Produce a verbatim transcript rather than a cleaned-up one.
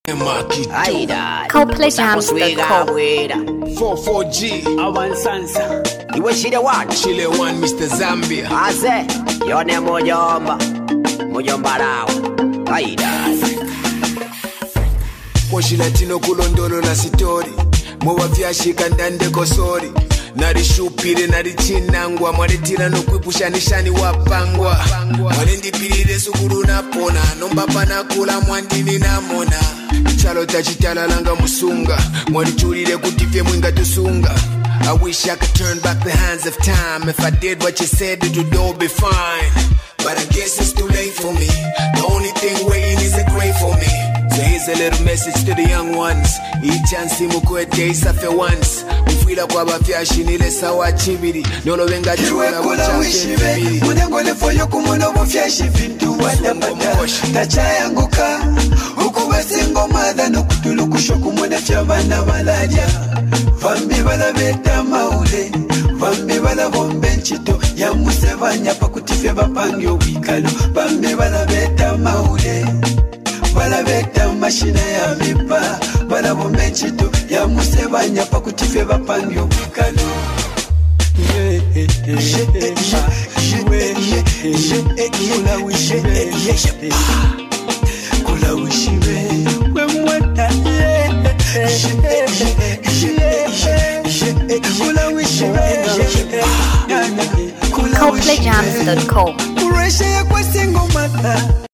Coldplay Jams dot com. four four G Avansansa Iwe shide one Chile one Mister Zambia Aze Yone mojomba Mojomba rao Aida Kwa shilatino kulondolo na sitori Mwa vyashika ndande kosori Nari shupire nari chinangwa Mwaretira no kwipusha nishani wapangwa Mwarendi pirire sukuru napona Nombapa nakula mwandini namona Chalo tachitala langa musunga Mwarichurire kutifye mwinga tusunga I wish I could turn back the hands of time. If I did what you said, it would all be fine. But I guess it's too late for me. The only thing waiting is a grave for me. So here's a little message to the young ones. Each and simu kwete isafe once. Ufila kwa bafyashi nile sawa chibiri. Nolo venga chula wachafe mbili. Munengole foyo kumuno bufyashi vintu wadabada. Tacha yanguka. Ukuwe singo mada no kutulukusho kumune fyabana balaja. Vambi bala beta maule Vambi bala bombe nchito Ya musevanya pa kutifya bapangyo wikalo Vambi bala beta maule Bala beta mashina ya mipa Bala bombe nchito Ya musevanya pa kutifya bapangyo wikalo Kula wishibe Kula wishibe Wemweta Coldplay Jams dot com.